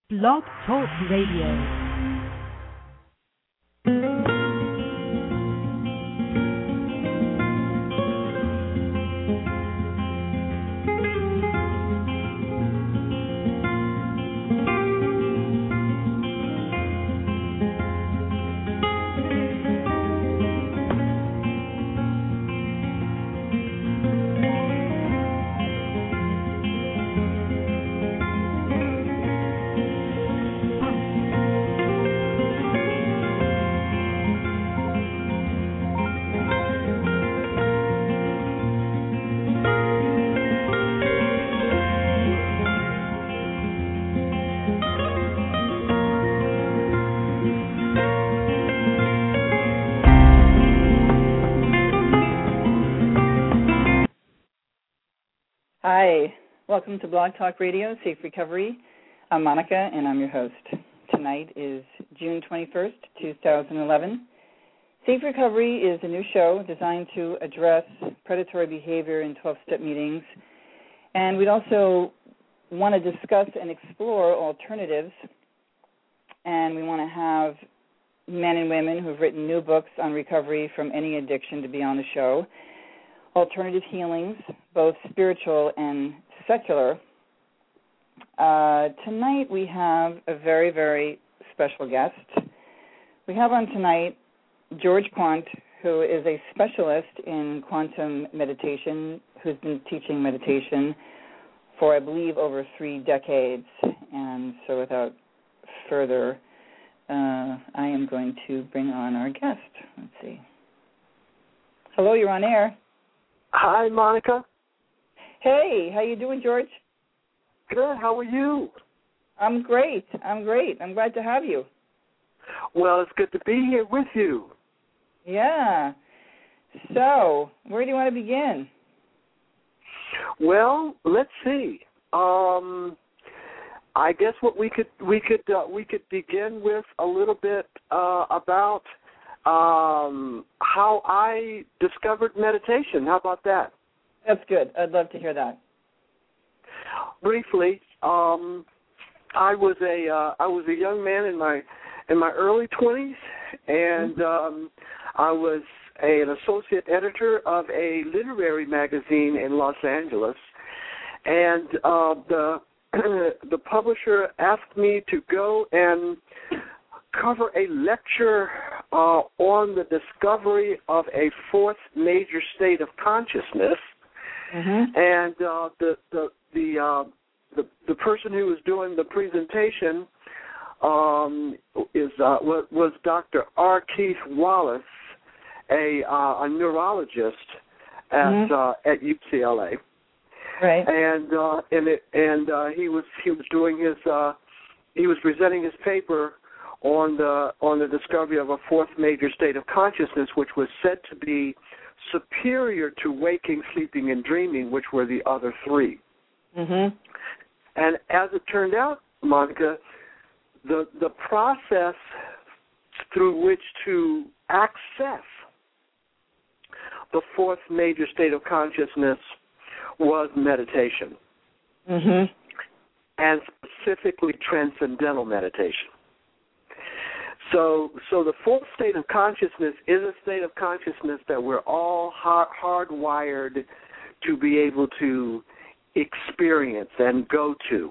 Blog Talk Radio. Hi, welcome to Blog Talk Radio, Safe Recovery. I'm Monica, and I'm your host. Tonight is June 21st, 2011. Safe Recovery is a new show designed to address predatory behavior in 12-step meetings, and we'd also want to discuss and explore alternatives, and we want to have men and women who have written new books on recovery from any addiction to be on the show. Alternative healings, both spiritual and secular. Tonight we have a very, very special guest. We have on tonight George Quant, who is a specialist in quantum meditation, who's been teaching meditation for, I believe, over 3 decades. And so without further, I am going to bring on our guest. Let's see. Hello, you're on air. Hi, Monica. Hey, how you doing, George? Good. How are you? I'm great. I'm glad to have you. Well, it's good to be here with you. Yeah. So, where do you want to begin? Well, let's see. I guess what we could begin with a little bit about how I discovered meditation. How about that? That's good. I'd love to hear that. Briefly, I was a young man in my early 20s, and I was an associate editor of a literary magazine in Los Angeles, and the publisher asked me to go and cover a lecture on the discovery of a fourth major state of consciousness, and the person who was doing the presentation was Dr. R. Keith Wallace, a neurologist at UCLA. Right. And he was presenting his paper on the discovery of a fourth major state of consciousness, which was said to be superior to waking, sleeping, and dreaming, which were the other 3. Mm-hmm. And as it turned out, Monica, the process through which to access the fourth major state of consciousness was meditation, and specifically transcendental meditation. So the fourth state of consciousness is a state of consciousness that we're all hardwired to be able to experience and go to.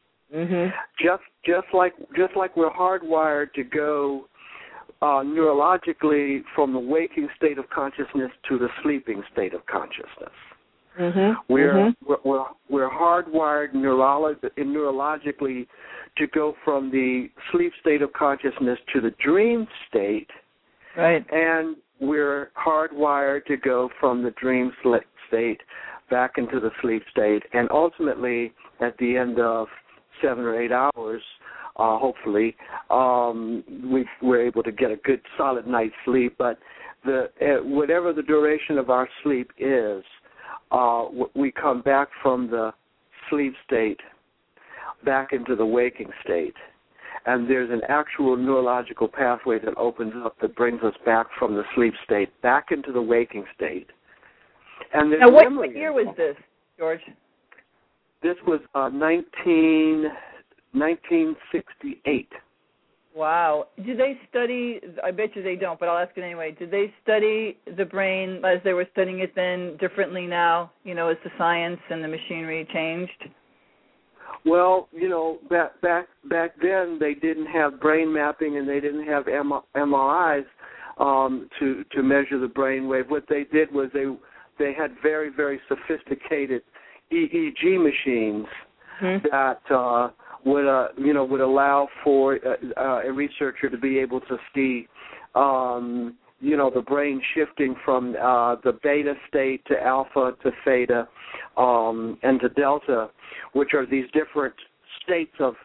Just like we're hardwired to go neurologically from the waking state of consciousness to the sleeping state of consciousness. We're hardwired neurologically to go from the sleep state of consciousness to the dream state, right? And we're hardwired to go from the dream state back into the sleep state, and ultimately, at the end of 7 or 8 hours, hopefully, we're able to get a good, solid night's sleep. But whatever the duration of our sleep is, we come back from the sleep state back into the waking state. And there's an actual neurological pathway that opens up that brings us back from the sleep state back into the waking state. And now, what year was this, George? This was 19 1968. Wow. Do they study, I bet you they don't, but I'll ask it anyway, did they study the brain as they were studying it then differently now, as the science and the machinery changed? Well, back then they didn't have brain mapping and they didn't have MRIs to measure the brain wave. What they did was they had very, very sophisticated EEG machines that would allow for a researcher to be able to see the brain shifting from the beta state to alpha to theta and to delta, which are these different states of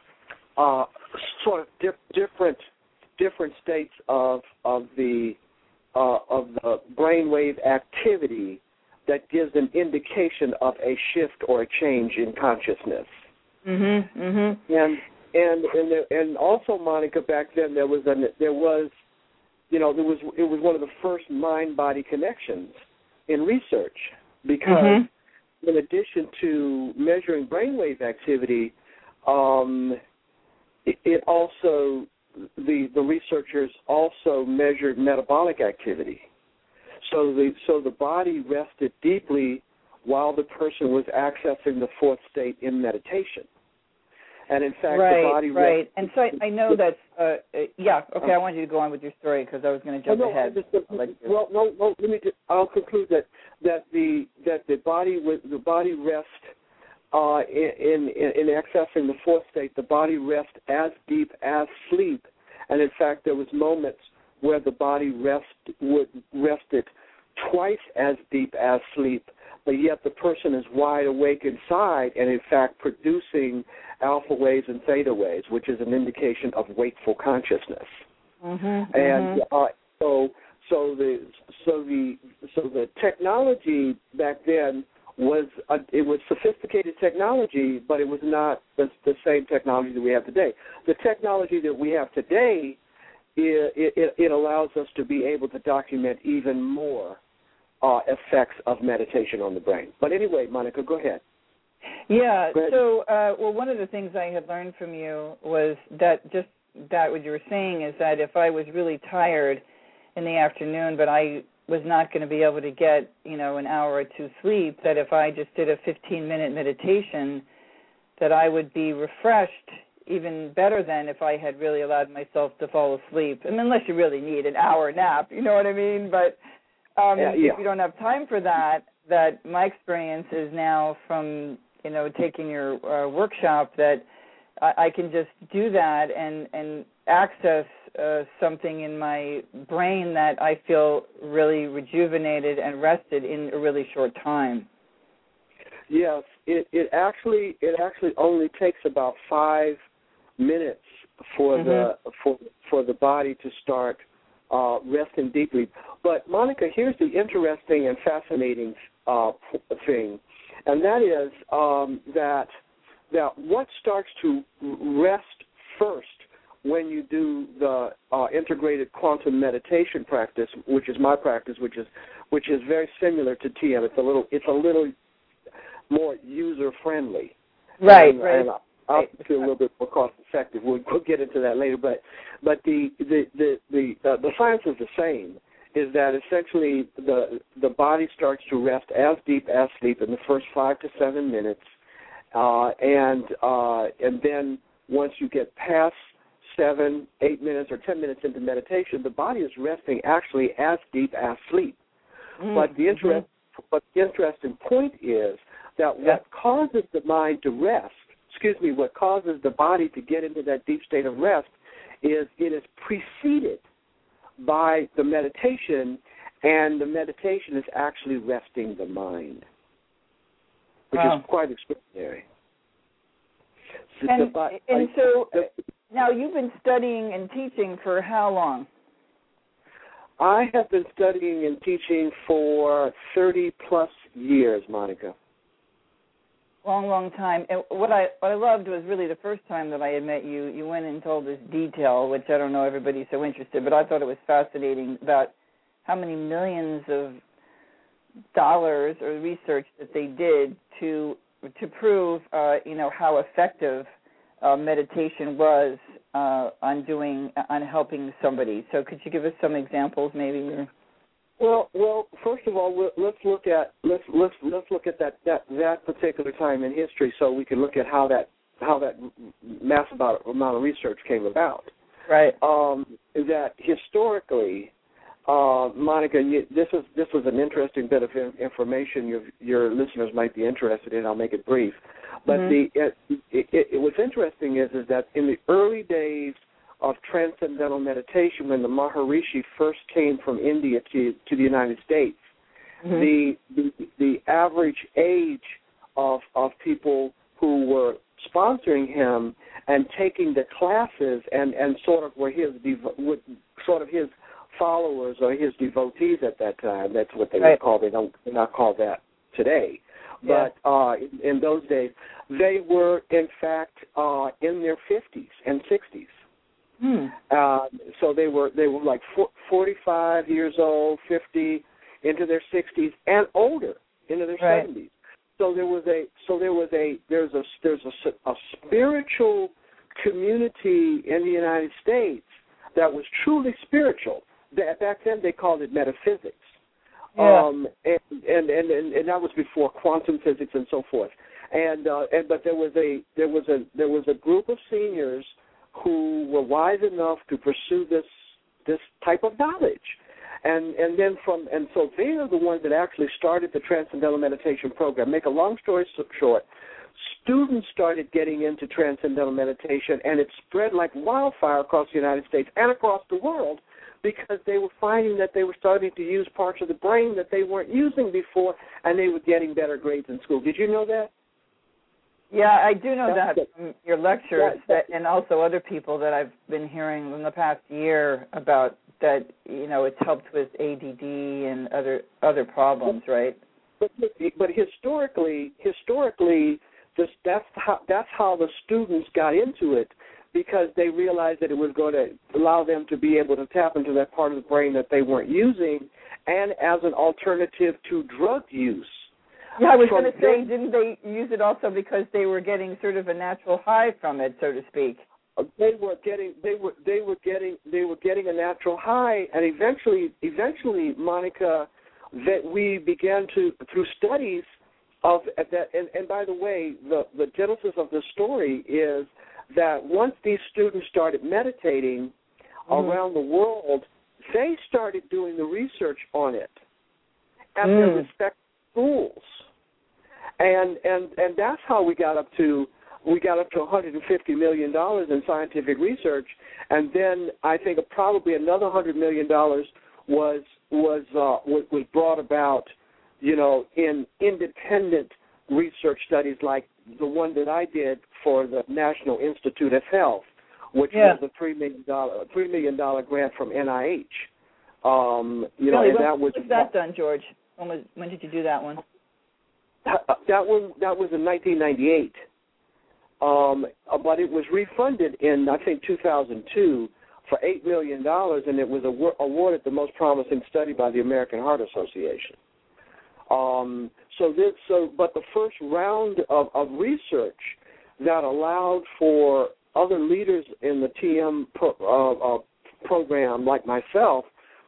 different states of the brainwave activity that gives an indication of a shift or a change in consciousness. And also, Monica, back then it was one of the first mind-body connections in research, because in addition to measuring brainwave activity, it also the researchers also measured metabolic activity. So the body rested deeply while the person was accessing the fourth state in meditation. And in fact, the body rested. And so I know that's I want you to go on with your story because I was going to jump ahead. I'll conclude that the body rest in accessing the fourth state. The body rest as deep as sleep, and in fact, there was moments where the body rested twice as deep as sleep, but yet the person is wide awake inside and, in fact, producing alpha waves and theta waves, which is an indication of wakeful consciousness. And so the technology back then was sophisticated technology, but it was not the same technology that we have today. The technology that we have today, it allows us to be able to document even more effects of meditation on the brain. But anyway, Monica, go ahead. Yeah, so, one of the things I had learned from you was that what you were saying is that if I was really tired in the afternoon, but I was not going to be able to get, an hour or two sleep, that if I just did a 15-minute meditation, that I would be refreshed even better than if I had really allowed myself to fall asleep. I mean, unless you really need an hour nap, you know what I mean? But if you don't have time for that my experience is now from, taking your workshop that I can just do that and access something in my brain that I feel really rejuvenated and rested in a really short time. Yes, it actually only takes about 5 minutes for the body to start resting deeply. But Monica, here's the interesting and fascinating thing, and that is that what starts to rest first when you do the integrated quantum meditation practice, which is my practice, which is very similar to TM. It's a little more user friendly, right? And I'll feel a little bit more cost effective. We'll get into that later, but the science is the same. Is that essentially the body starts to rest as deep as sleep in the first 5 to 7 minutes, and then once you get past 7, 8 minutes, or 10 minutes into meditation, the body is resting actually as deep as sleep. But the interesting point is that what causes the mind to rest, what causes the body to get into that deep state of rest, is it is preceded by the meditation, and the meditation is actually resting the mind, which is quite extraordinary. So now you've been studying and teaching for how long? I have been studying and teaching for 30-plus years, Monica. Long time. And what I loved was really the first time that I had met you, you went and told this detail, which I don't know everybody's so interested, but I thought it was fascinating about how many millions of dollars or research that they did to prove, how effective meditation was on helping somebody. So could you give us some examples, maybe? Well. First of all, let's look at that particular time in history, so we can look at how that massive amount of research came about. Right. That historically, Monica, this was an interesting bit of information your listeners might be interested in. I'll make it brief. But what's interesting is that in the early days of transcendental meditation, when the Maharishi first came from India to the United States, the average age of people who were sponsoring him and taking the classes and sort of were his followers or his devotees at that time. That's what they would call. They're not called that today. Yeah. But in those days, they were in fact in their 50s and 60s. So they were like 45 years old, 50, into their 60s, and older, into their 70s. So there's a spiritual community in the United States that was truly spiritual. Back then they called it metaphysics. Yeah. And that was before quantum physics and so forth. But there was a group of seniors who were wise enough to pursue this type of knowledge. So they are the ones that actually started the Transcendental Meditation program. Make a long story short, students started getting into Transcendental Meditation, and it spread like wildfire across the United States and across the world, because they were finding that they were starting to use parts of the brain that they weren't using before, and they were getting better grades in school. Did you know that? Yeah, I do know that from your lectures, and also other people that I've been hearing in the past year about that. It's helped with ADD and other problems, right? But historically, that's how the students got into it, because they realized that it was going to allow them to be able to tap into that part of the brain that they weren't using, and as an alternative to drug use. Yeah, I was going to say, didn't they use it also because they were getting sort of a natural high from it, so to speak? They were getting a natural high, and eventually, Monica, that we began to, through studies of that. And by the way, the genesis of the story is that once these students started meditating around the world, they started doing the research on it at their respective schools, and that's how we got up to $150 million in scientific research, and then I think probably another $100 million was brought about, in independent research studies like the one that I did for the National Institute of Health, which was a $3 million grant from NIH. Really? When was that done, George? When did you do that one? That was in 1998. But it was refunded in, I think, 2002 for $8 million, and it was awarded the most promising study by the American Heart Association. But the first round of research that allowed for other leaders in the TM program, like myself,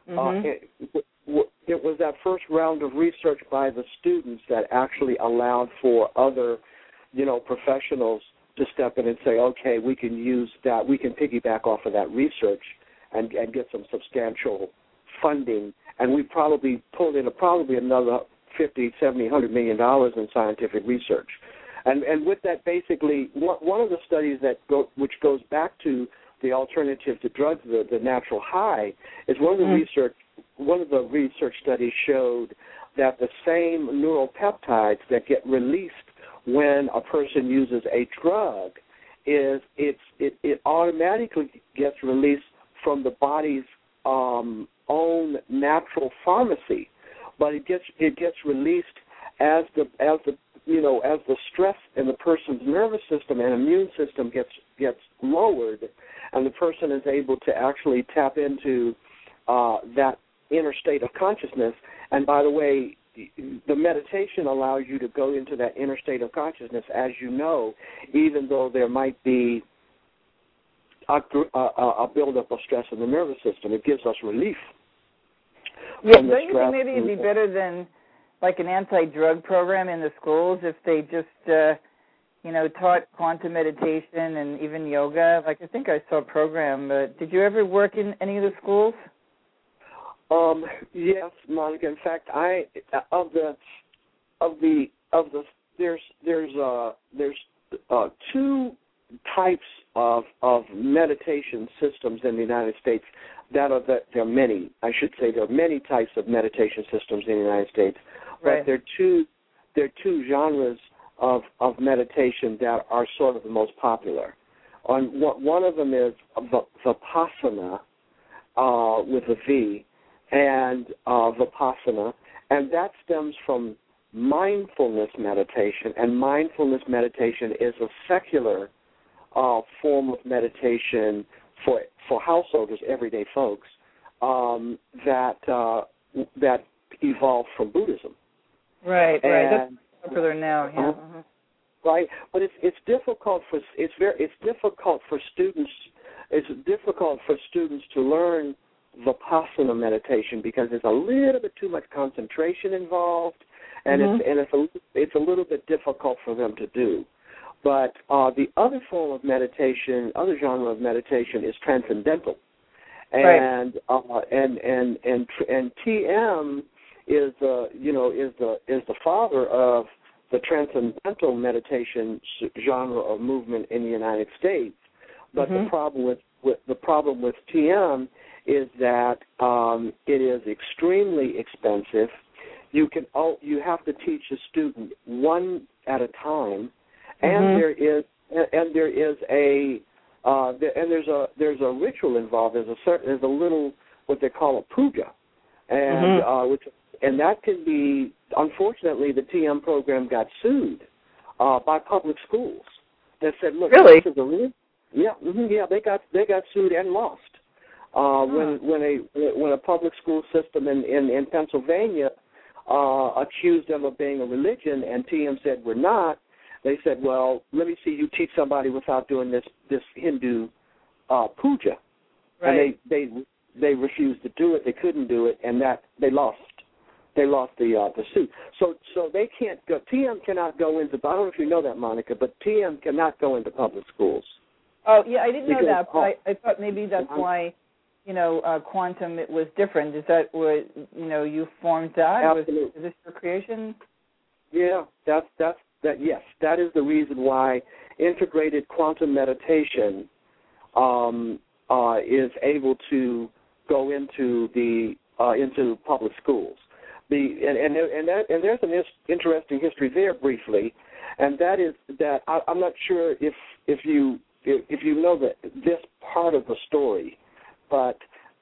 it was that first round of research by the students that actually allowed for other, professionals to step in and say, okay, we can use that, we can piggyback off of that research and get some substantial funding. And we probably pulled in another $50, $70, $100 million in scientific research. And with that, basically, one of the studies which goes back to the alternative to drugs, the natural high, is one of the research studies showed that the same neuropeptides that get released when a person uses a drug it automatically gets released from the body's own natural pharmacy, but it gets released as the stress in the person's nervous system and immune system gets lowered, and the person is able to actually tap into that inner state of consciousness. And by the way, the meditation allows you to go into that inner state of consciousness, as you know, even though there might be a buildup of stress in the nervous system. It gives us relief. Yeah, don't you think maybe it'd be better than like an anti-drug program in the schools if they just, taught quantum meditation and even yoga? Like I think I saw a program. Did you ever work in any of the schools? Yes, Monica. In fact, there's two types of meditation systems in the United States. There are many. I should say there are many types of meditation systems in the United States, but right. there are two genres of meditation that are sort of the most popular. One of them is Vipassana with a V, and Vipassana, and that stems from mindfulness meditation, and mindfulness meditation is a secular form of meditation for householders, everyday folks, that evolved from Buddhism. Right. That's popular now. Yeah. Uh-huh. Right, but it's difficult for students. It's difficult for students to learn Vipassana meditation because there's a little bit too much concentration involved, and it's a little bit difficult for them to do. But the other form of meditation, other genre of meditation, is transcendental, and TM is the father of the transcendental meditation genre of movement in the United States. But the problem with TM is that it is extremely expensive. You have to teach a student one at a time, and there's a ritual involved. There's a little what they call a puja, and that can be, unfortunately, the TM program got sued by public schools. They said, look, really? This is a real, they got sued and lost. When a public school system in Pennsylvania accused them of being a religion, and TM said we're not, they said, well, let me see you teach somebody without doing this Hindu puja, and they refused to do it. They couldn't do it, and that they lost. They lost the suit. So they can't go. TM cannot go into. I don't know if you know that, Monica, but TM cannot go into public schools. Oh yeah, I didn't know that. But I thought maybe that's why. Quantum, it was different. Is that what, you formed that? Absolutely. Was this your creation? Yeah, that's yes, that is the reason why integrated quantum meditation is able to go into public schools. And there's an interesting history there briefly, and that is that I'm not sure if you know this part of the story. But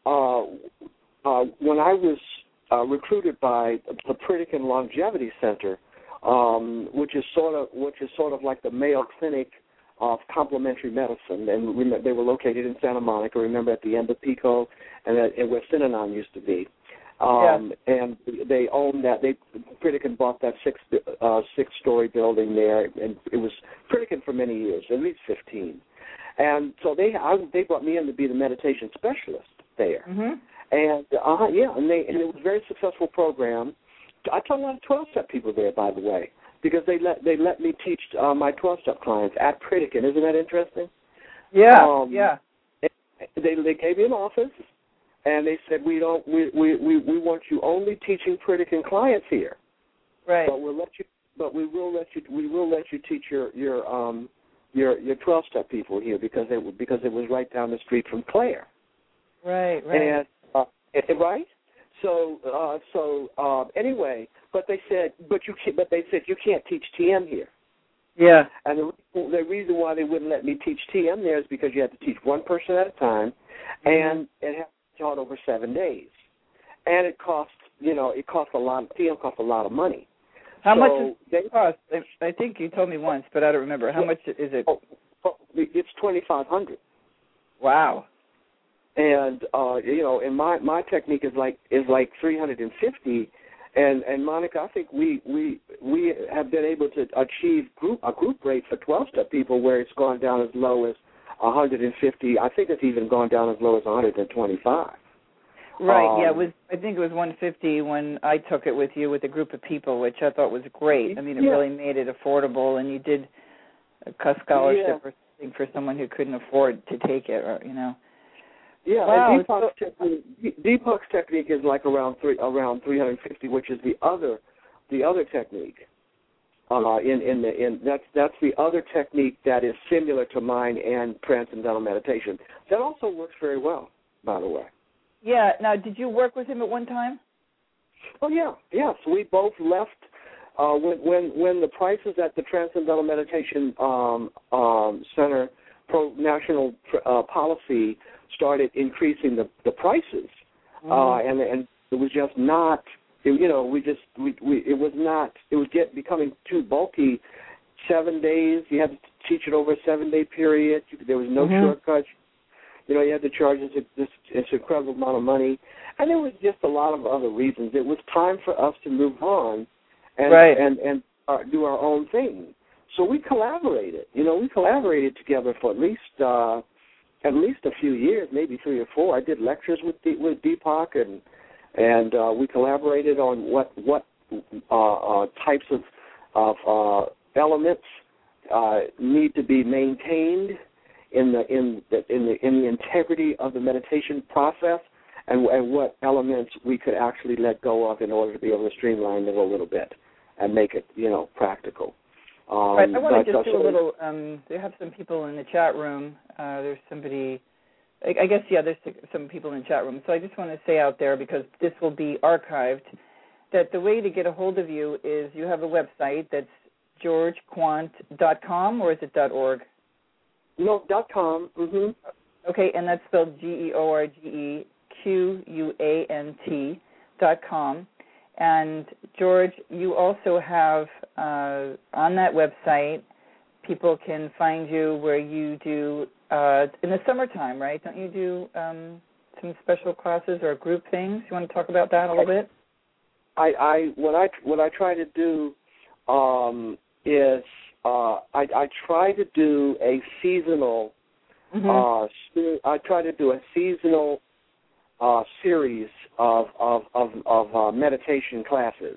when I was recruited by the Pritikin Longevity Center, which is sort of like the Mayo Clinic of complementary medicine, and they were located in Santa Monica. Remember, at the end of Pico, and where Synanon used to be. And they owned that. Pritikin bought that six-story building there, and it was Pritikin for many years, at least 15. And so they brought me in to be the meditation specialist there, and and it was a very successful program. I taught a lot of 12-step people there, by the way, because they let me teach my 12-step clients at Pritikin. Isn't that interesting? Yeah, They gave me an office, and they said we want you only teaching Pritikin clients here, right? But we will let you teach your 12-step people here because it was right down the street from Claire. Right. And right. So anyway, but they said you can't teach TM here. Yeah. And the reason why they wouldn't let me teach TM there is because you had to teach one person at a time, and it had to be taught over 7 days, and it cost a lot. TM cost a lot of money. How much does it cost? I think you told me once, but I don't remember. How much is it? It's $2,500. Wow. And and my technique is like $350, And Monica, I think we have been able to achieve a group rate for 12-step people where it's gone down as low as 150. I think it's even gone down as low as 125. Right. Yeah. I think it was 150 when I took it with you with a group of people, which I thought was great. I mean, it really made it affordable, and you did a scholarship or something for someone who couldn't afford to take it, or Yeah, wow, and Deepak's technique is like around 350, which is the other technique. That's the other technique that is similar to mine and transcendental meditation. That also works very well, by the way. Yeah. Now, did you work with him at one time? Oh yeah, yes. We both left when the prices at the Transcendental Meditation Center National Policy started increasing the prices, and it was just not. It was becoming too bulky. 7 days, you had to teach it over a 7-day period. There was no shortcuts. You had to charge this incredible amount of money, and there was just a lot of other reasons. It was time for us to move on and do our own thing. So we collaborated. We collaborated together for at least a few years, maybe 3 or 4. I did lectures with Deepak, and we collaborated on what types of elements need to be maintained in the integrity of the meditation process, and what elements we could actually let go of in order to be able to streamline it a little bit and make it practical. Right. I want to just do a little. We have some people in the chat room. There's somebody. I guess there's some people in the chat room. So I just want to say out there, because this will be archived, that the way to get a hold of you is you have a website that's georgequant.com, or is it .org? No, .com. Okay, and that's spelled GeorgeQuant.com. And George, you also have on that website, people can find you where you do in the summertime, right? Don't you do some special classes or group things? You want to talk about that a little bit? What I try to do is I try to do a seasonal. I try to do a seasonal series of meditation classes.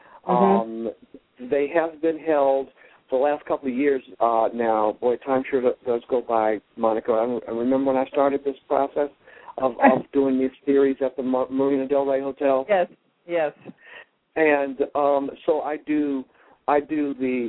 They have been held for the last couple of years now. Boy, time sure does go by, Monica. I remember when I started this process of doing these series at the Marina Del Rey Hotel. Yes. And so I do the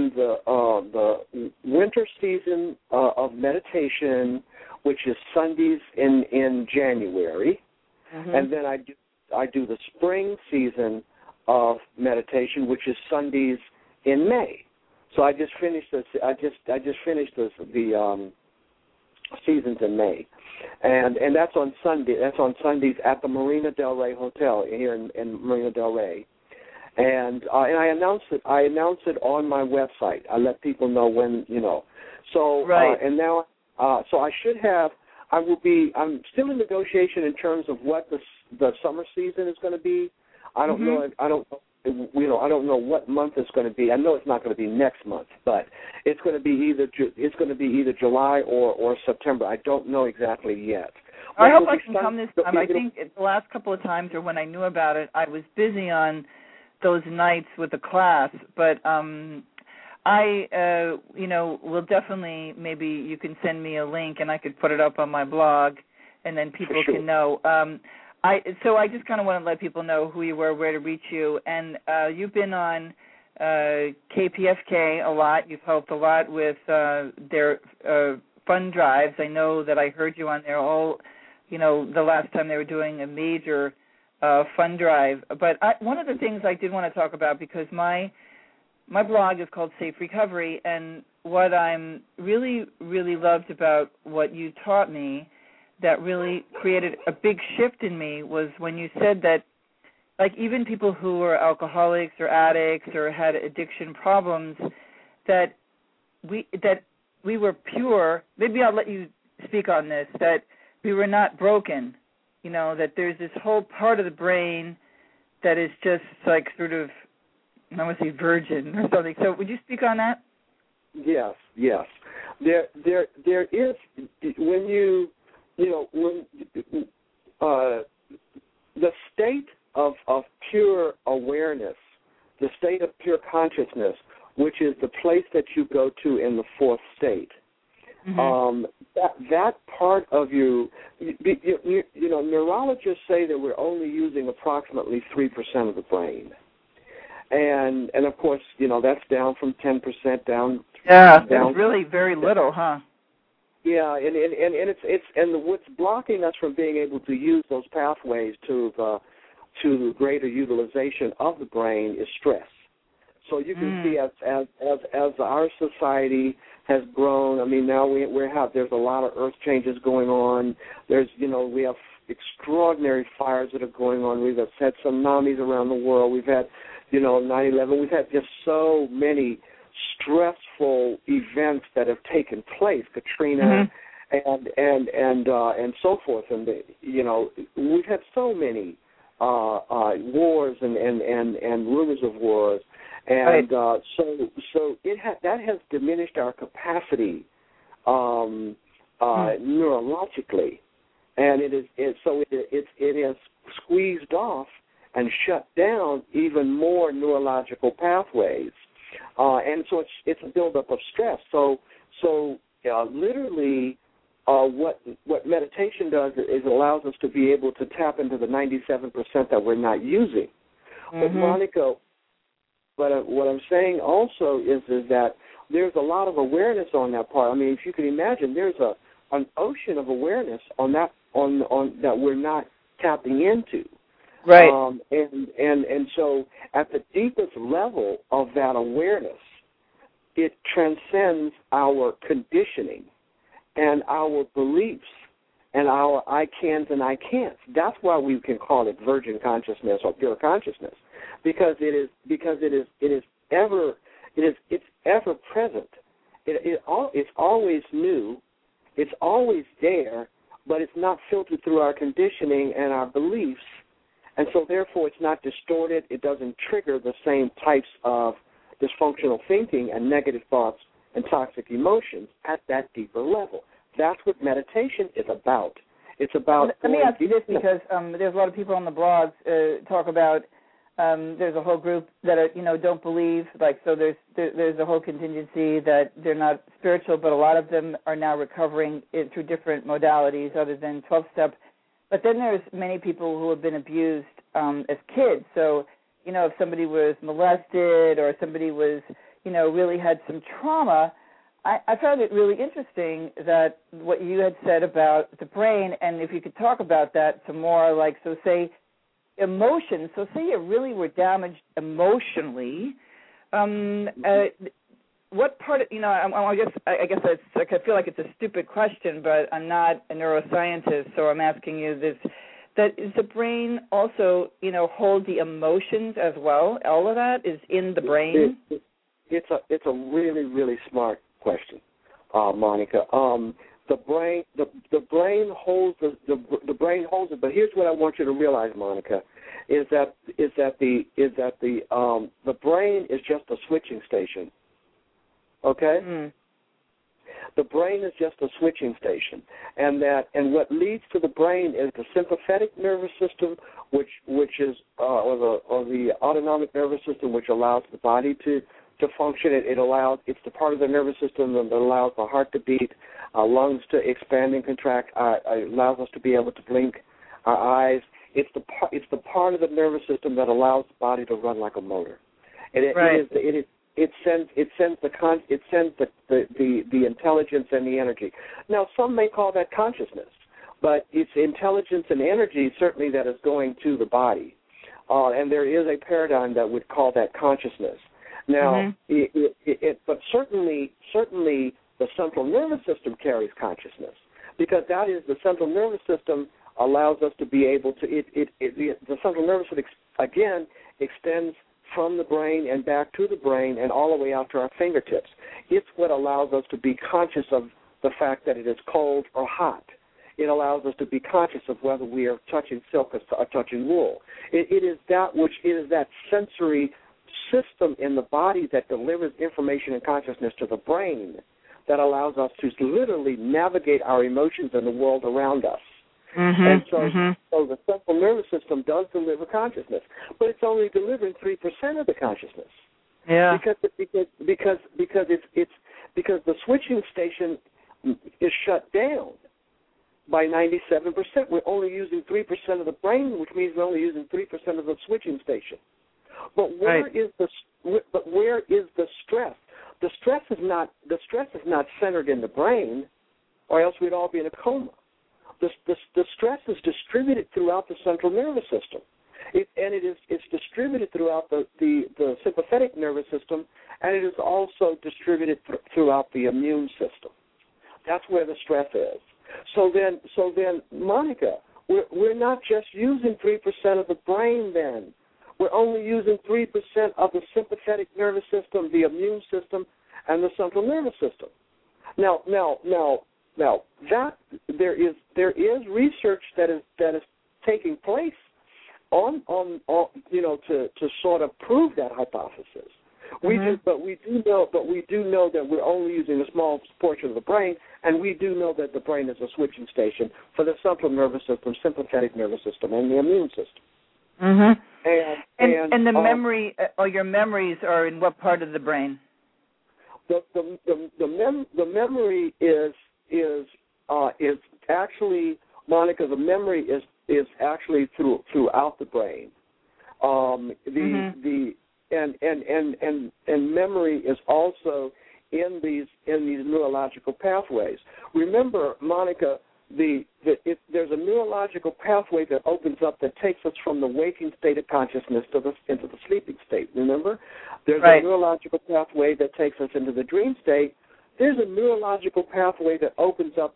winter season of meditation, which is Sundays in January, and then I do the spring season of meditation, which is Sundays in May. So I just finished this. I just finished the seasons in May, and that's on Sunday. That's on Sundays at the Marina Del Rey Hotel here in Marina Del Rey. And I announce it on my website. I let people know when, So and now, so I should have. I'm still in negotiation in terms of what the summer season is going to be. I don't know. I don't know what month it's going to be. I know it's not going to be next month, but it's going to be either July or September. I don't know exactly yet. I hope I can come this time. I think the last couple of times, or when I knew about it, I was busy on those nights with the class, but I will definitely, maybe you can send me a link and I could put it up on my blog, and then people can know. So I just kind of want to let people know who you were, where to reach you, and you've been on KPFK a lot. You've helped a lot with their fund drives. I know that I heard you on there the last time they were doing a major fund drive. But one of the things I did want to talk about, because my blog is called Safe Recovery, and what I'm really, really loved about what you taught me that really created a big shift in me was when you said that, like, even people who were alcoholics or addicts or had addiction problems, that we were pure. Maybe I'll let you speak on this, that we were not broken. That there's this whole part of the brain that is just like sort of, I want to say virgin or something. So would you speak on that? Yes. There is, when the state of pure awareness, the state of pure consciousness, which is the place that you go to in the fourth state. Mm-hmm. That part of you, neurologists say that we're only using approximately 3% of the brain, and of course, that's down from 10% down. Yeah, that's really very little, huh? Yeah, and it's what's blocking us from being able to use those pathways to greater utilization of the brain is stress. So you can see as our society has grown. I mean, now there's a lot of earth changes going on. We have extraordinary fires that are going on. We've had tsunamis around the world. We've had 9/11. We've had just so many stressful events that have taken place. Katrina and so forth. And we've had so many wars and rumors of wars. And right. So that has diminished our capacity neurologically, and it has squeezed off and shut down even more neurological pathways, and so it's a buildup of stress. So literally, what meditation does is allows us to be able to tap into the 97% that we're not using. But Monica. But what I'm saying also is that there's a lot of awareness on that part. I mean, if you can imagine, there's an ocean of awareness on that that we're not tapping into. Right. And so at the deepest level of that awareness, it transcends our conditioning and our beliefs and our I can's and I can'ts. That's why we can call it virgin consciousness or pure consciousness. Because it's ever present. It's always new. It's always there, but it's not filtered through our conditioning and our beliefs, and so therefore it's not distorted. It doesn't trigger the same types of dysfunctional thinking and negative thoughts and toxic emotions at that deeper level. That's what meditation is about. It's about. Let me ask you this, because there's a lot of people on the blogs talk about. There's a whole group that are, don't believe, so there's a whole contingency that they're not spiritual, but a lot of them are now recovering through different modalities other than 12-step. But then there's many people who have been abused as kids. So, if somebody was molested or somebody was, really had some trauma, I found it really interesting that what you had said about the brain, and if you could talk about that some more, say, emotions. So say you really were damaged emotionally. What part of, I guess it's like, I feel like it's a stupid question, but I'm not a neuroscientist, so I'm asking you this, that is the brain also, hold the emotions as well? All of that is in the brain? It's a really, really smart question, Monica. The brain holds it. But here's what I want you to realize, Monica, is that the brain is just a switching station. Okay. Mm. The brain is just a switching station, and what leads to the brain is the sympathetic nervous system, which is or the autonomic nervous system, which allows the body to function. It's the part of the nervous system that allows the heart to beat, lungs to expand and contract, allows us to be able to blink our eyes. It's the part of the nervous system that allows the body to run like a motor. And it sends the intelligence and the energy. Now, some may call that consciousness, but it's intelligence and energy certainly that is going to the body, and there is a paradigm that would call that consciousness. Now, but certainly the central nervous system carries consciousness, because that is the central nervous system allows us to be able to. The central nervous system again extends from the brain and back to the brain and all the way out to our fingertips. It's what allows us to be conscious of the fact that it is cold or hot. it allows us to be conscious of whether we are touching silk or touching wool. It is that sensory system in the body that delivers information and consciousness to the brain that allows us to literally navigate our emotions in the world around us. Mm-hmm, and so the central nervous system does deliver consciousness, but it's only delivering 3% of the consciousness. Yeah. Because the switching station is shut down by 97%. We're only using 3% of the brain, which means we're only using 3% of the switching station. But where is the stress? The stress is not centered in the brain, or else we'd all be in a coma. The stress is distributed throughout the central nervous system, it's distributed throughout the sympathetic nervous system, and it is also distributed throughout the immune system. That's where the stress is. So then, Monica, we're not just using 3% of the brain. Then we're only using 3% of the sympathetic nervous system, the immune system, and the central nervous system. Now, that there is research that is taking place on to sort of prove that hypothesis. But we do know that we're only using a small portion of the brain, and we do know that the brain is a switching station for the central nervous system, sympathetic nervous system, and the immune system. Mm-hmm. And the memory, or your memories, are in what part of the brain? The memory is actually, Monica. The memory is actually throughout the brain. And memory is also in these neurological pathways. Remember, Monica, there's a neurological pathway that opens up that takes us from the waking state of consciousness into the sleeping state. Remember, there's a neurological pathway that takes us into the dream state. There's a neurological pathway that opens up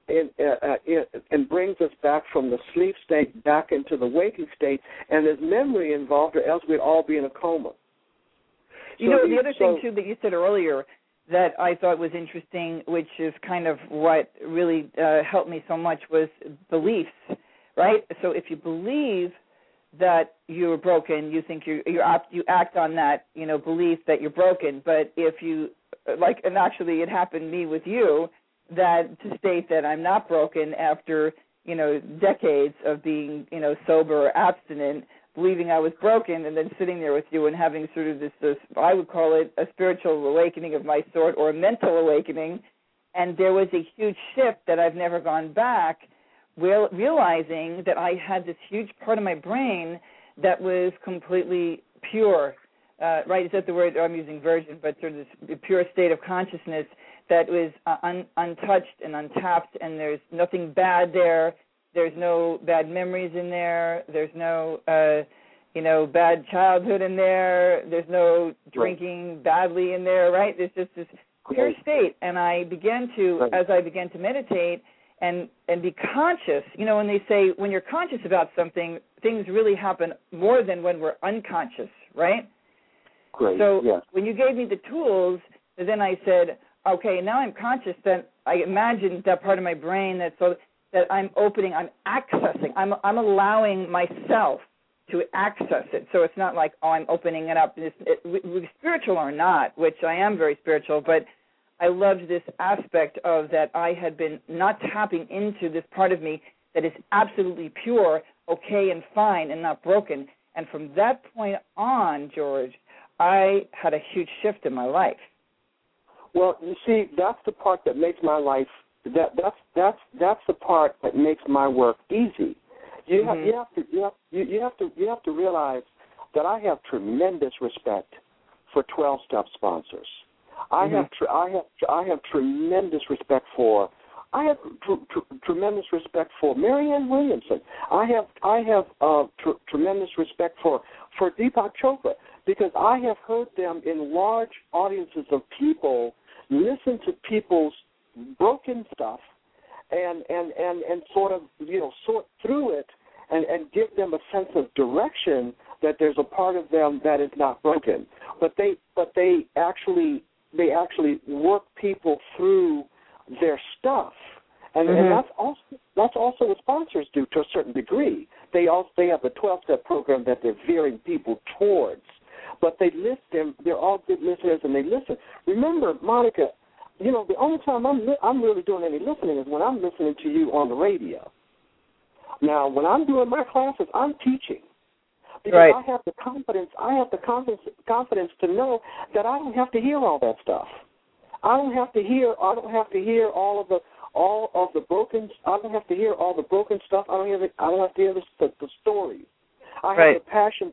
and brings us back from the sleep state back into the waking state, and there's memory involved, or else we'd all be in a coma. The other thing, too, that you said earlier that I thought was interesting, which is kind of what really helped me so much, was beliefs, right? So if you believe that you're broken, you think you act on that, belief that you're broken. But if you, and actually it happened to me with you, that to state that I'm not broken after, decades of being, sober or abstinent, believing I was broken, and then sitting there with you and having sort of this, I would call it a spiritual awakening of my sort, or a mental awakening. And there was a huge shift that I've never gone back, realizing that I had this huge part of my brain that was completely pure, right? Is that the word? I'm using virgin, but sort of this pure state of consciousness that was untouched and untapped, and there's nothing bad there. There's no bad memories in there. There's no, bad childhood in there. There's no drinking badly in there, right? There's just this pure state. And I began to, as I began to meditate and be conscious, when they say when you're conscious about something, things really happen more than when we're unconscious, right? So when you gave me the tools, then I said, okay, now I'm conscious, then I imagined that part of my brain that I'm opening, I'm accessing, I'm allowing myself to access it. So it's not like, I'm opening it up. Spiritual or not, which I am very spiritual, but I loved this aspect of that I had been not tapping into this part of me that is absolutely pure, okay and fine and not broken. And from that point on, George, I had a huge shift in my life. Well, you see, that's the part that makes my life. That's the part that makes my work easy. You have to realize that I have tremendous respect for 12-step sponsors. I have tremendous respect for. I have tremendous respect for Marianne Williamson. I have tremendous respect for Deepak Chopra, because I have heard them in large audiences of people listen to people's broken stuff and sort of sort through it and give them a sense of direction that there's a part of them that is not broken. But they actually work people through their stuff And that's also what sponsors do to a certain degree. They have a 12-step program that they're veering people towards, but they list them. They're all good listeners, and they listen. Remember, Monica, you know, the only time I'm really doing any listening is when I'm listening to you on the radio. Now, when I'm doing my classes, I'm teaching. Because right. I have the confidence to know that I don't have to hear all that stuff. I don't have to hear all of the broken. I don't have to hear all the broken stuff. I don't have to hear the stories. I have the passion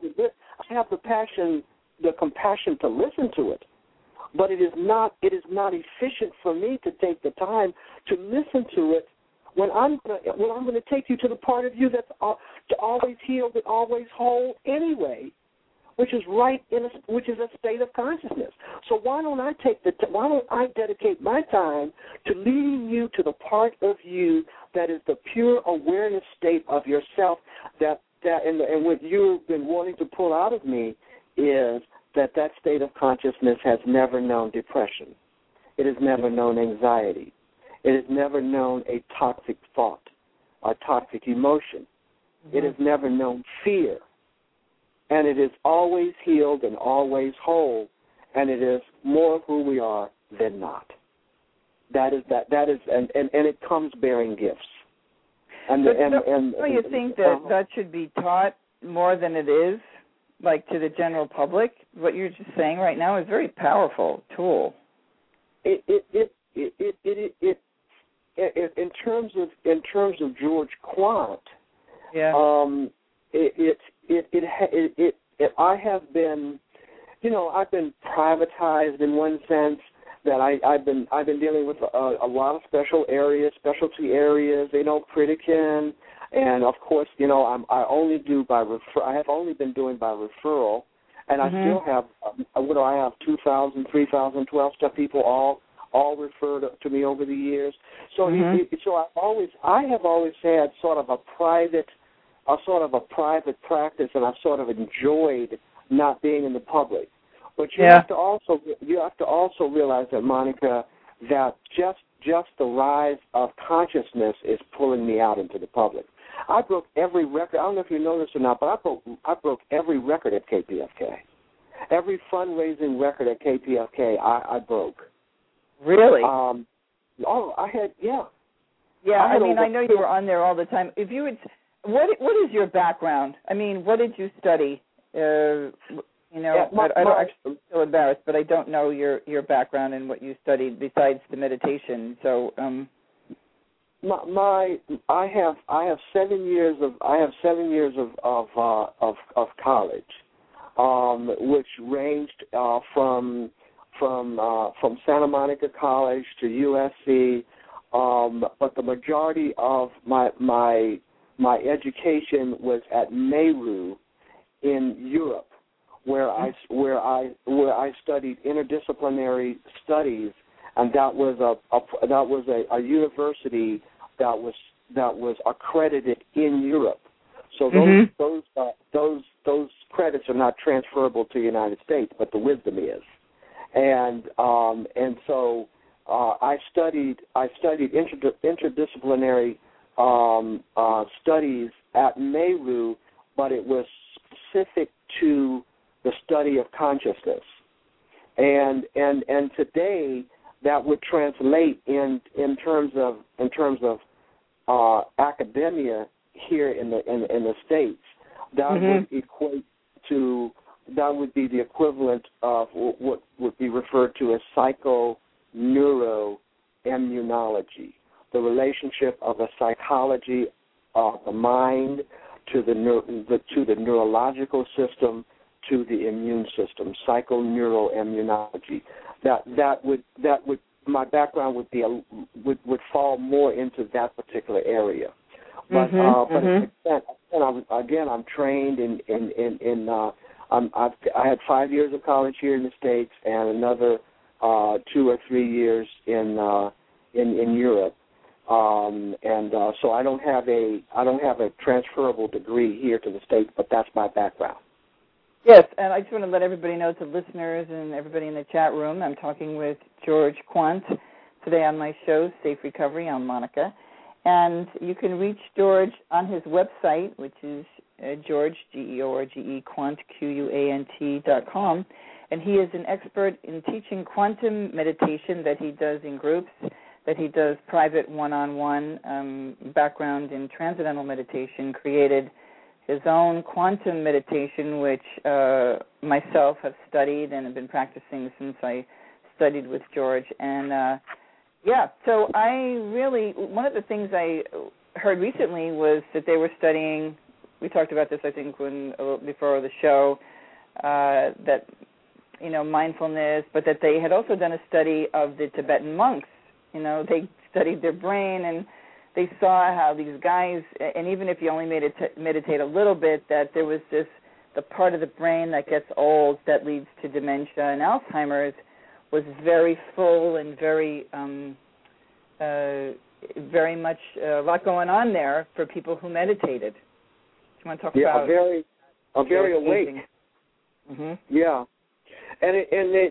the compassion to listen to it. But it is not efficient for me to take the time to listen to it when I'm going to take you to the part of you that's always healed and always whole anyway, which is which is a state of consciousness. So why don't I dedicate my time to leading you to the part of you that is the pure awareness state of yourself and what you've been wanting to pull out of me is that state of consciousness has never known depression. It has never known anxiety. It has never known a toxic thought, a toxic emotion. Mm-hmm. It has never known fear. And it is always healed and always whole, and it is more of who we are than not. That is, and it comes bearing gifts. Do you think that should be taught more than it is, like to the general public? What you're just saying right now is a very powerful tool. In terms of George Quant, yeah. I have been, you know, I've been privatized in one sense that I've been dealing with a lot of specialty areas, you know, Pritikin, and of course, you know, I have only been doing by referral, and I still have, I have 2,000, 3,000, 12-step people all referred to me over the years. So I have always had sort of a private practice, and I've sort of enjoyed not being in the public. But you have to also realize that, Monica, that just the rise of consciousness is pulling me out into the public. I broke every record. I don't know if you know this or not, but I broke every record at KPFK. Every fundraising record at KPFK, I broke. Really? I had, yeah. Yeah, I mean, I know you were on there all the time. If you would, what is your background? I mean, what did you study? You know, I'm actually so embarrassed, but I don't know your background and what you studied besides the meditation. So, I have 7 years of college, which ranged from Santa Monica College to USC, but the majority of my education was at Meru in Europe, where I studied interdisciplinary studies, and that was a university that was accredited in Europe. So those credits are not transferable to the United States, but the wisdom is. And so I studied interdisciplinary studies at Meru, but it was specific to the study of consciousness. And today that would translate in terms of academia here in the States. That would equate to, that would be the equivalent of what would be referred to as psychoneuroimmunology, the relationship of the psychology of the mind to the neurological system to the immune system, psychoneuroimmunology. That would my background would fall more into that particular area. But again, I'm trained I had 5 years of college here in the States and another 2 or 3 years in Europe. So I don't have a transferable degree here to the States, but that's my background. Yes, and I just want to let everybody know, to listeners and everybody in the chat room, I'm talking with George Quant today on my show, Safe Recovery. I'm Monica. And you can reach George on his website, which is George, George, Quant, QUANT.com. And he is an expert in teaching quantum meditation that he does in groups, that he does private one-on-one, background in transcendental meditation, created his own quantum meditation, which myself have studied and have been practicing since I studied with George. And so one of the things I heard recently was that they were studying, we talked about this I think before the show, that, mindfulness, but that they had also done a study of the Tibetan monks. They studied their brain, and they saw how these guys, and even if you only meditate a little bit, that there was the part of the brain that gets old that leads to dementia and Alzheimer's was very full and very much a lot going on there for people who meditated. Do you want to talk about? Very awake. Mm-hmm. Yeah, and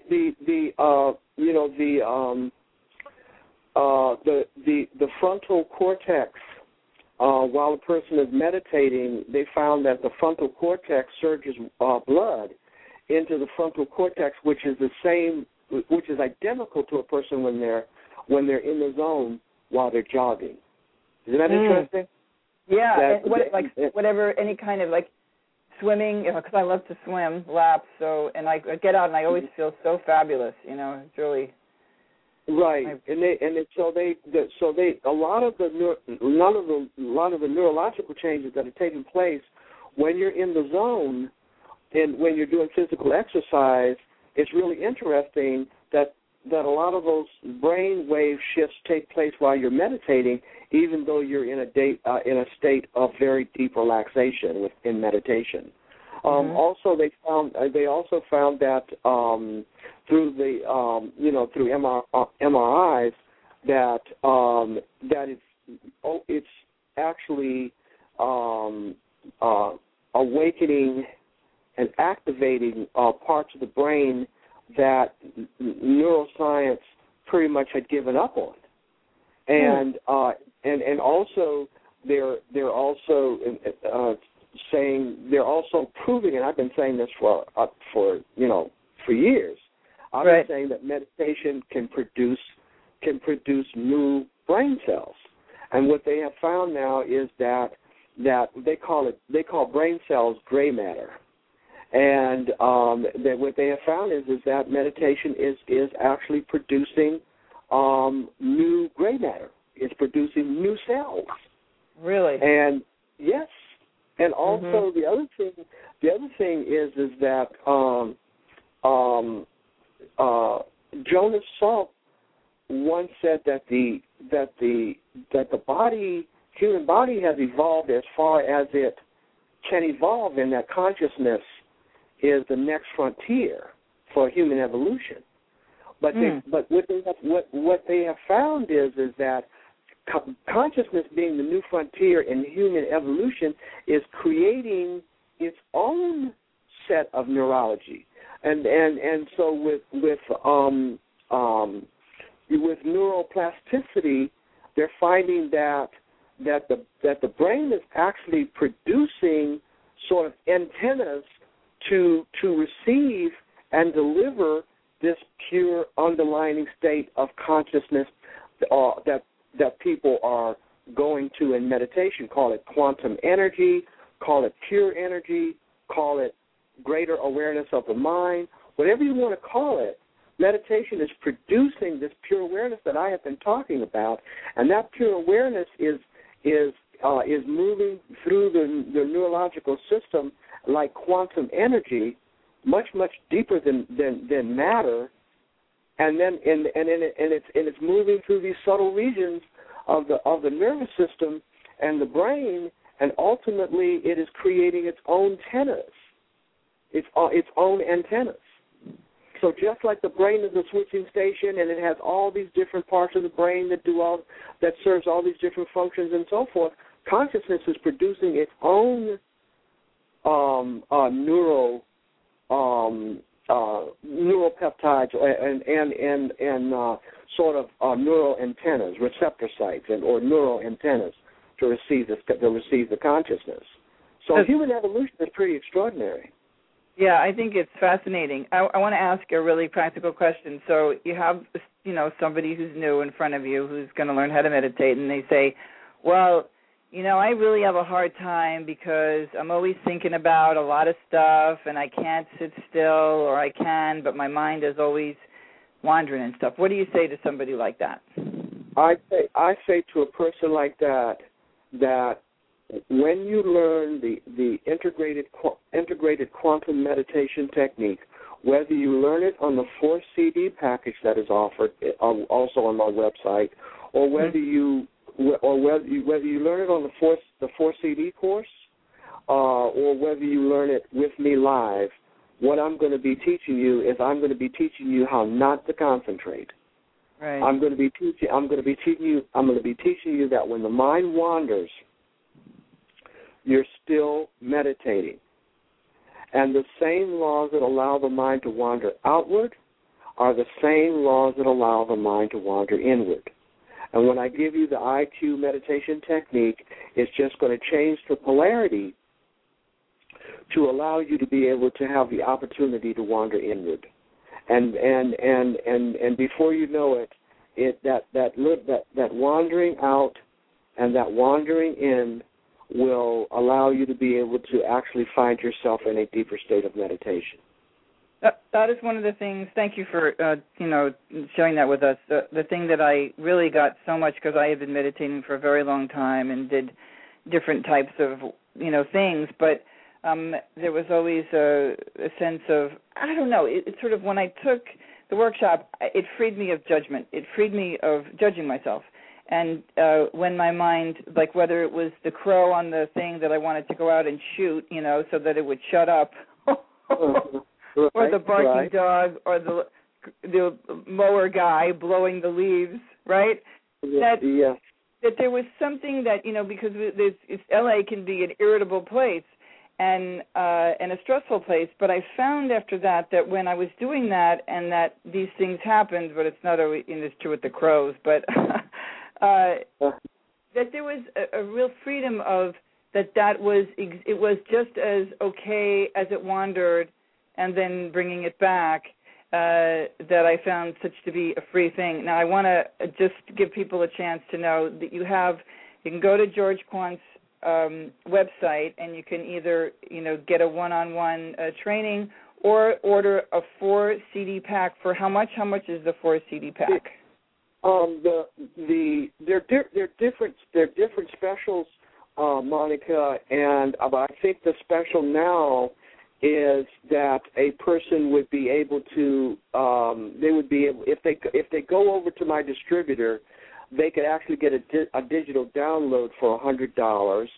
the frontal cortex, while a person is meditating, they found that the frontal cortex surges blood into the frontal cortex, which is identical to a person when they're in the zone while they're jogging. Isn't that interesting? Yeah, whatever, any kind of like swimming, because I love to swim laps. So, and I get out and I always feel so fabulous. It's really. Right, a lot of the neurological changes that are taking place when you're in the zone and when you're doing physical exercise, it's really interesting that a lot of those brain wave shifts take place while you're meditating, even though you're in a state of very deep relaxation within meditation. Also, they also found that through MRIs that it's actually awakening and activating parts of the brain that neuroscience pretty much had given up on, and also they're also saying, they're also proving, and I've been saying this for years. I've been saying that meditation can produce new brain cells, and what they have found now is that they call brain cells gray matter, and that what they have found is that meditation is actually producing new gray matter. It's producing new cells. Really? And yes. And also the other thing is that Jonas Salk once said that the human body has evolved as far as it can evolve, and that consciousness is the next frontier for human evolution. But what they have found is that consciousness being the new frontier in human evolution is creating its own set of neurology, and so with neuroplasticity, they're finding that the brain is actually producing sort of antennas to receive and deliver this pure underlying state of consciousness that people are going to in meditation. Call it quantum energy, call it pure energy, call it greater awareness of the mind, whatever you want to call it. Meditation is producing this pure awareness that I have been talking about, and that pure awareness is moving through the neurological system like quantum energy, much deeper than matter. And then it's moving through these subtle regions of the nervous system and the brain, and ultimately it is creating its own antennas, its own antennas. So just like the brain is a switching station, and it has all these different parts of the brain that serves all these different functions and so forth, consciousness is producing its own neural neuropeptides and sort of neural antennas, receptor sites, or neural antennas to receive the consciousness. So human evolution is pretty extraordinary. Yeah, I think it's fascinating. I want to ask a really practical question. So you have, somebody who's new in front of you who's going to learn how to meditate, and they say, well, I really have a hard time because I'm always thinking about a lot of stuff, and I can't sit still, or I can, but my mind is always wandering and stuff. What do you say to somebody like that? I say to a person like that when you learn the integrated quantum meditation technique, whether you learn it on the 4 CD package that is offered also on my website, or whether you learn it on the 4 CD course, or whether you learn it with me live, what I'm going to be teaching you is I'm going to be teaching you how not to concentrate. Right. I'm going to be teaching you that when the mind wanders, you're still meditating. And the same laws that allow the mind to wander outward are the same laws that allow the mind to wander inward. And when I give you the IQ meditation technique, it's just going to change the polarity to allow you to be able to have the opportunity to wander inward. And before you know it, that wandering out and that wandering in will allow you to be able to actually find yourself in a deeper state of meditation. That is one of the things. Thank you for sharing that with us. The thing that I really got so much, because I have been meditating for a very long time and did different types of things, but there was always a sense of, I don't know, it's sort of when I took the workshop, it freed me of judgment. It freed me of judging myself. And when my mind, like whether it was the crow on the thing that I wanted to go out and shoot, so that it would shut up, or the barking dog, or the mower guy blowing the leaves, right? That there was something that, because LA can be an irritable place and a stressful place, but I found after that when I was doing that and that these things happened, but it's not always, it's true with the crows, but that there was a real freedom of that was it was just as okay as it wandered, and then bringing it back, that I found such to be a free thing. Now I want to just give people a chance to know that you can go to George Quant's website, and you can either get a one-on-one training or order a 4 CD pack for how much? How much is the 4 CD pack? They're different specials, Monica, and I think the special now is that a person would be able to if they go over to my distributor, they could actually get a digital download for $100.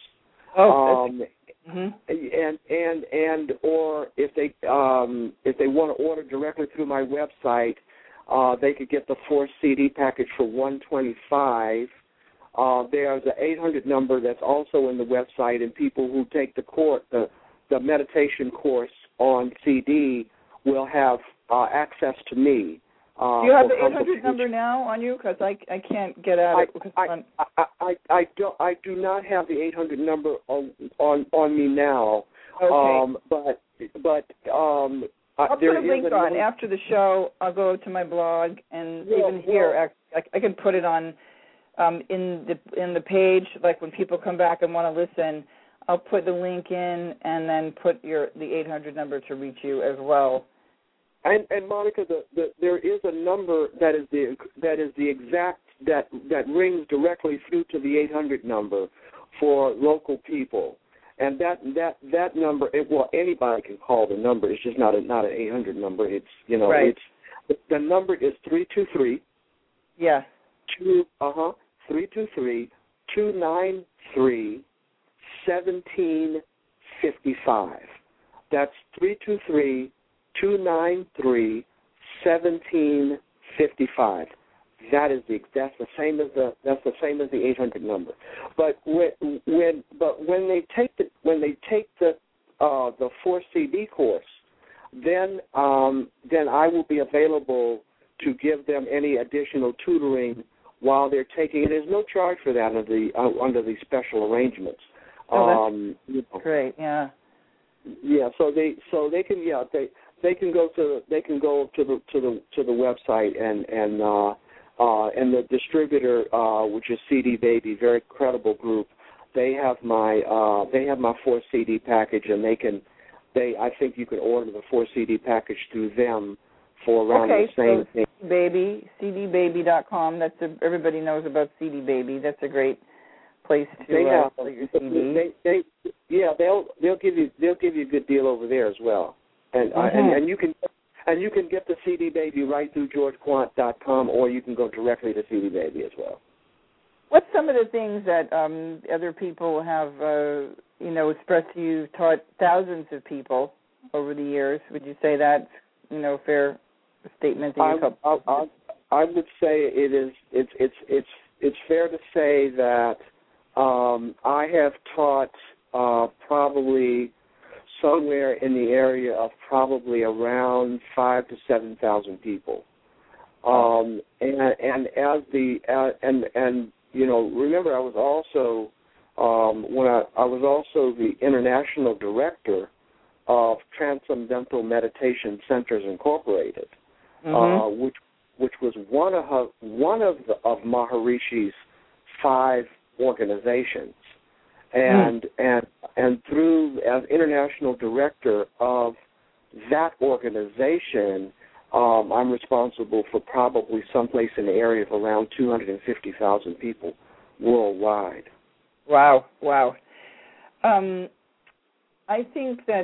And or if they want to order directly through my website, they could get the 4 CD package for $125. There's an 800 number that's also in the website, and people who take the meditation course on CD will have access to me. Do you have the 800 number now on you? Because I can't get at it. I do not have the 800 number on me now. Okay. But I'll put a link on after the show. I'll go to my blog, and even here I can put it on in the page. Like when people come back and want to listen, I'll put the link in, and then put the 800 number to reach you as well. And Monica, there is a number that is the exact that rings directly through to the 800 number for local people, and that number, anybody can call the number. It's just not an 800 number. It's right. It's the number is 323. Yeah. 323 293 1755. That's 323 293 1755. That's the same as the 800 number. But when they take the 4 CD course, then I will be available to give them any additional tutoring while they're taking it. There's no charge for that under the special arrangements. Oh, that's great. Yeah. Yeah. So they can go to the website and the distributor, which is CD Baby, very credible group. They have my 4 CD package, and I think you can order the 4 CD package through them for around the same thing. Baby, cdbaby.com. Everybody knows about CD Baby. That's a great place to sell your CD. They'll give you a good deal over there as well, and you can get the CD Baby right through GeorgeQuant.com, or you can go directly to CD Baby as well. What's some of the things that other people have expressed to you? Taught thousands of people over the years. Would you say that's fair statement? That I would say it is. It's fair to say that I have taught probably somewhere in the area of probably around 5,000 to 7,000 people, and remember I was also I was also the international director of Transcendental Meditation Centers Incorporated, which was one of Maharishi's 5 organizations, and through as international director of that organization, I'm responsible for probably someplace in the area of around 250,000 people worldwide. Wow. I think that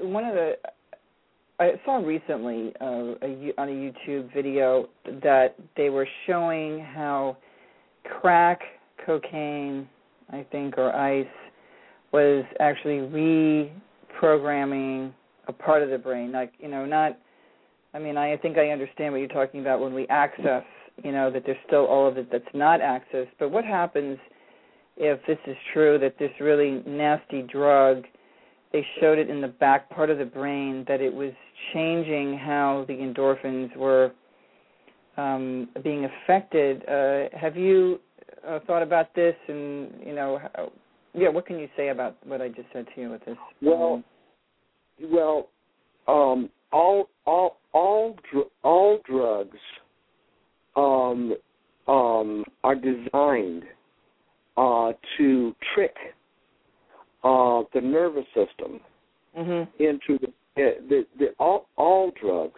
I saw recently on a YouTube video that they were showing how crack cocaine, I think, or ice, was actually reprogramming a part of the brain. Like, I think I understand what you're talking about when we access, that there's still all of it that's not accessed. But what happens if this is true, that this really nasty drug, they showed it in the back part of the brain, that it was changing how the endorphins were being affected? Have you thought about this? And, what can you say about what I just said to you with this? All drugs are designed to trick the nervous system into all drugs.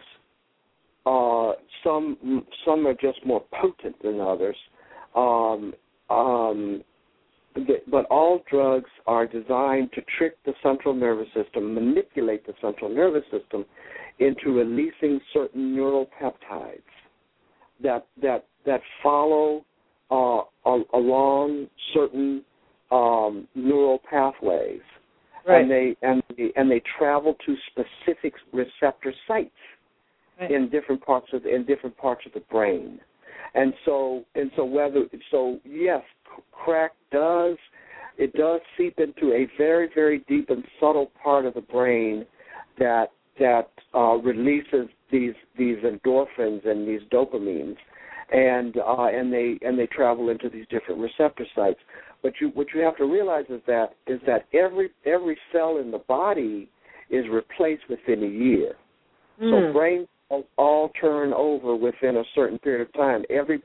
Some are just more potent than others, but all drugs are designed to trick the central nervous system, manipulate the central nervous system into releasing certain neural peptides that follow along certain neural pathways, right. and they travel to specific receptor sites, right, in different parts of the brain, and so yes, crack does seep into a very, very deep and subtle part of the brain that releases these endorphins and these dopamines, and they travel into these different receptor sites. But what you have to realize is that every cell in the body is replaced within a year. So brain cells all turn over within a certain period of time. Every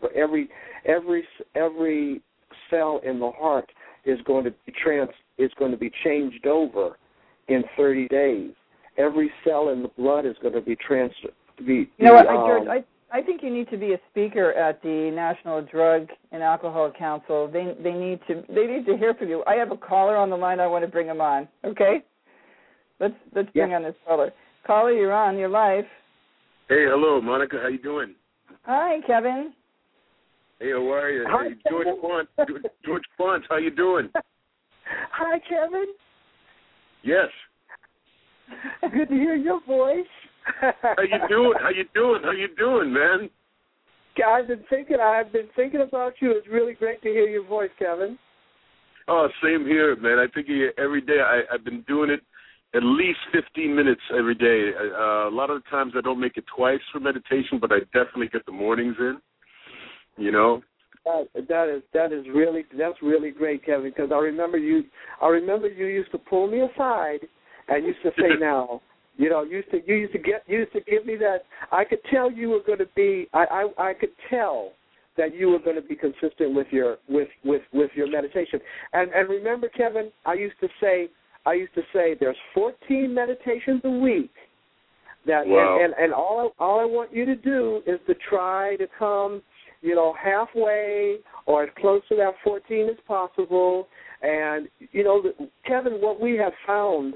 cell in the heart is going to be changed over in 30 days. Every cell in the blood is going to be transferred. George, I think you need to be a speaker at the National Drug and Alcohol Council. They need to hear from you. I have a caller on the line. I want to bring him on. Okay, let's bring on this caller. Caller, you're on. You're live. Hey, hello, Monica. How you doing? Hi, Kevin. Hey, how are you? Hi, hey, George Quant, how you doing? Hi, Kevin. Yes. Good to hear your voice. How you doing, man? I've been thinking about you. It's really great to hear your voice, Kevin. Oh, same here, man. I think of you every day. I've been doing it at least 15 minutes every day. A lot of the times I don't make it twice for meditation, but I definitely get the mornings in. You know. That's really great, Kevin. Because I remember you used to pull me aside and used to say, "Now, you know, you used to give me that. I could tell you were going to be. I could tell that you were going to be consistent with your meditation. And remember, Kevin, I used to say there's 14 meditations a week. That wow. and all I want you to do is to try to come, you know, halfway or as close to that 14 as possible. And you know, Kevin, what we have found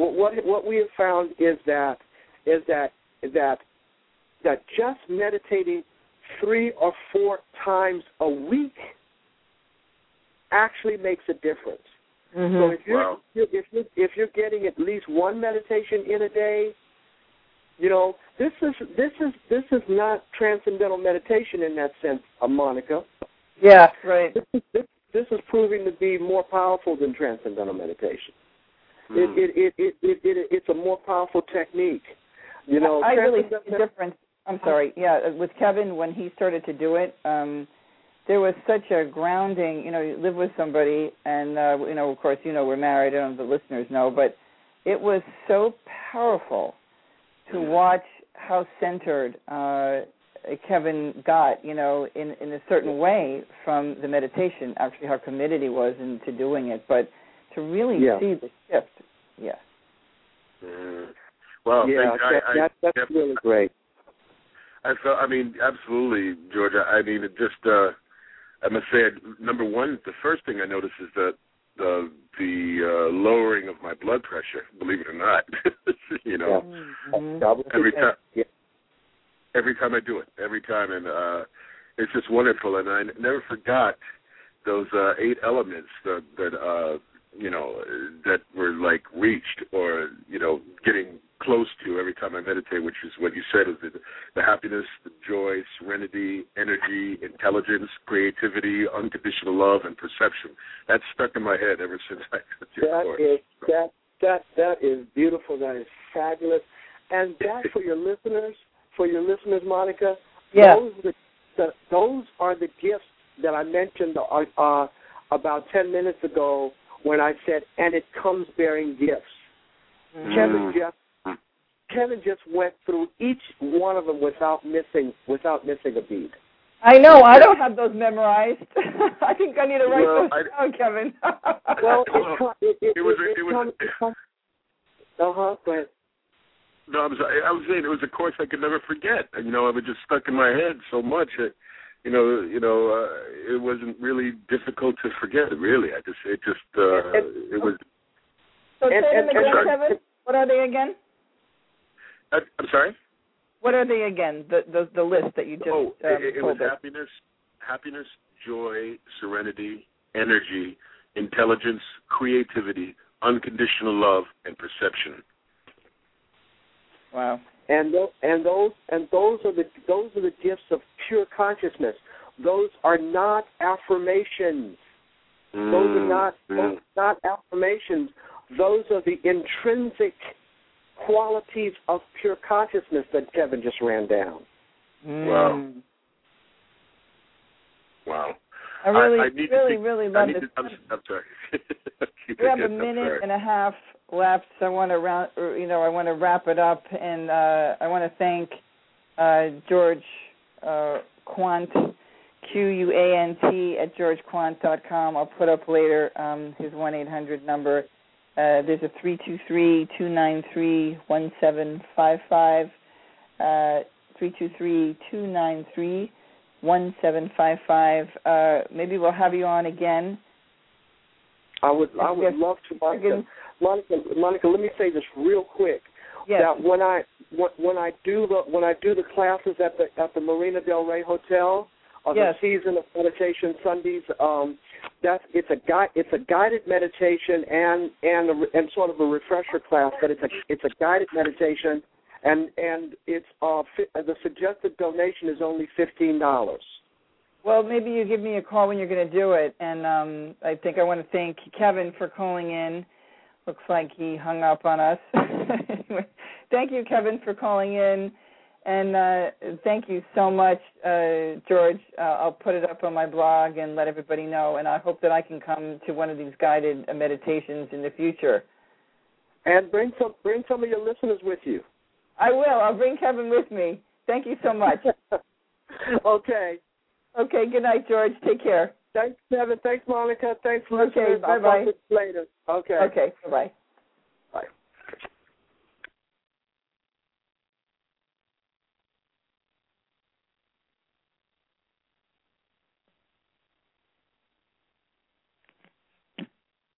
is that just meditating 3 or 4 times a week actually makes a difference. So if you're getting at least one meditation in a day, you know, this is not transcendental meditation in that sense, Monica. Yeah, right. This is proving to be more powerful than transcendental meditation. It's a more powerful technique. You know, I really see the difference. I'm sorry. Yeah, with Kevin, when he started to do it, there was such a grounding. You know, you live with somebody, and you know, of course, you know, we're married. I don't know if the listeners know, but it was so powerful to watch how centered Kevin got. You know, in a certain way from the meditation. Actually, how committed he was into doing it, but to really see the shift. Yeah. Well, that's really great. I mean, absolutely, George. I mean, it just, I must say, number one, the first thing I noticed is that the lowering of my blood pressure, believe it or not, you know, every time I do it, and it's just wonderful. And I never forgot those 8 elements that you know, that were like reached or, you know, getting close to every time I meditate, which is what you said, is the happiness, the joy, serenity, energy, intelligence, creativity, unconditional love, and perception. That's stuck in my head ever since I took your course. That is beautiful. That is fabulous. And that for your listeners, Monica, those are the gifts that I mentioned about 10 minutes ago when I said, and it comes bearing gifts. Kevin just went through each one of them without missing a beat. I know. I don't have those memorized. I think I need to write those down, Kevin. Well, go ahead. No, I was saying it was a course I could never forget. And, you know, it was just stuck in my head so much that, you know, it wasn't really difficult to forget. Really, it was. So say them again, Kevin. What are they again? I'm sorry. What are they again? The list that you just it was us. happiness, joy, serenity, energy, intelligence, creativity, unconditional love, and perception. Wow. And those are the gifts of pure consciousness. Those are not affirmations. Those are not affirmations. Those are the intrinsic qualities of pure consciousness that Kevin just ran down. Wow. I really love this. I'm sorry. We have a minute and a half left, so I want to wrap it up, and I want to thank George Quant, QUANT at georgequant.com. I'll put up later his 1-800 number. There's a 323-293-1755. 323-293-1755. Maybe we'll have you on again. I would love to, Monica. Let me say this real quick. Yes. That when I do the classes at the Marina Del Rey Hotel, the season of meditation Sundays, it's a guided meditation and sort of a refresher class, but it's a guided meditation, and it's the suggested donation is only $15. Well, maybe you give me a call when you're going to do it, and I think I want to thank Kevin for calling in. Looks like he hung up on us. Anyway, thank you, Kevin, for calling in. And thank you so much, George. I'll put it up on my blog and let everybody know. And I hope that I can come to one of these guided meditations in the future. And bring some of your listeners with you. I will. I'll bring Kevin with me. Thank you so much. Okay. Okay. Good night, George. Take care. Thanks, Kevin. Thanks, Monica. Thanks, listeners. Okay. Bye-bye. I'll talk to you later. Okay. Okay. Bye-bye.